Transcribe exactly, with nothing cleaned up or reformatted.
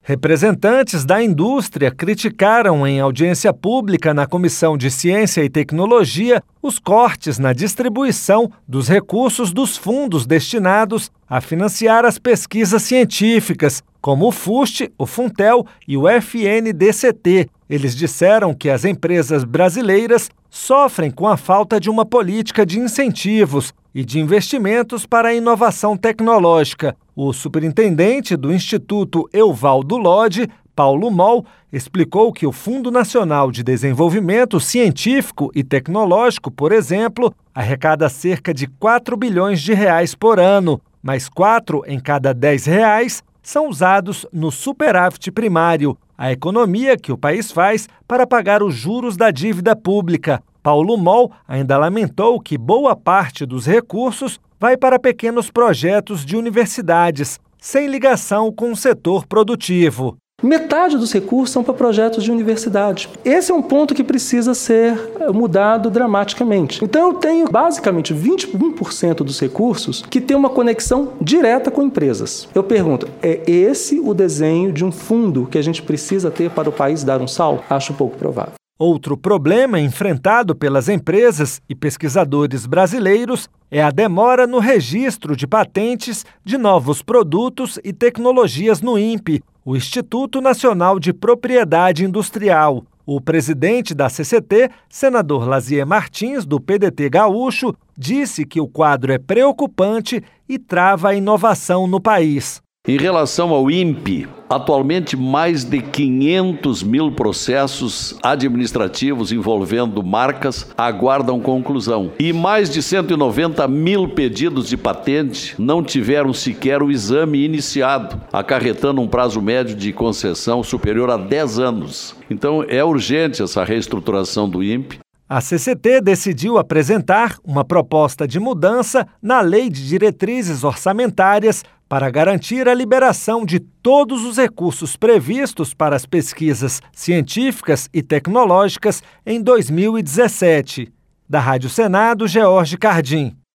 Representantes da indústria criticaram em audiência pública na Comissão de Ciência e Tecnologia os cortes na distribuição dos recursos dos fundos destinados a financiar as pesquisas científicas, como o FUST, o Funtel e o F N D C T. Eles disseram que as empresas brasileiras sofrem com a falta de uma política de incentivos e de investimentos para a inovação tecnológica. O superintendente do Instituto Evaldo Lodge, Paulo Moll, explicou que o Fundo Nacional de Desenvolvimento Científico e Tecnológico, por exemplo, arrecada cerca de quatro bilhões de reais por ano, mas quatro em cada dez reais são usados no superávit primário, a economia que o país faz para pagar os juros da dívida pública. Paulo Moll ainda lamentou que boa parte dos recursos vai para pequenos projetos de universidades, sem ligação com o setor produtivo. Metade dos recursos são para projetos de universidade. Esse é um ponto que precisa ser mudado dramaticamente. Então eu tenho basicamente vinte e um por cento dos recursos que tem uma conexão direta com empresas. Eu pergunto, é esse o desenho de um fundo que a gente precisa ter para o país dar um salto? Acho pouco provável. Outro problema enfrentado pelas empresas e pesquisadores brasileiros é a demora no registro de patentes de novos produtos e tecnologias no INPE, o Instituto Nacional de Propriedade Industrial. O presidente da C C T, senador Lazier Martins, do P D T gaúcho, disse que o quadro é preocupante e trava a inovação no país. Em relação ao INPE, atualmente mais de quinhentos mil processos administrativos envolvendo marcas aguardam conclusão. E mais de cento e noventa mil pedidos de patente não tiveram sequer o exame iniciado, acarretando um prazo médio de concessão superior a dez anos. Então é urgente essa reestruturação do INPE. A C C T decidiu apresentar uma proposta de mudança na Lei de Diretrizes Orçamentárias para garantir a liberação de todos os recursos previstos para as pesquisas científicas e tecnológicas em dois mil e dezessete. Da Rádio Senado, George Cardim.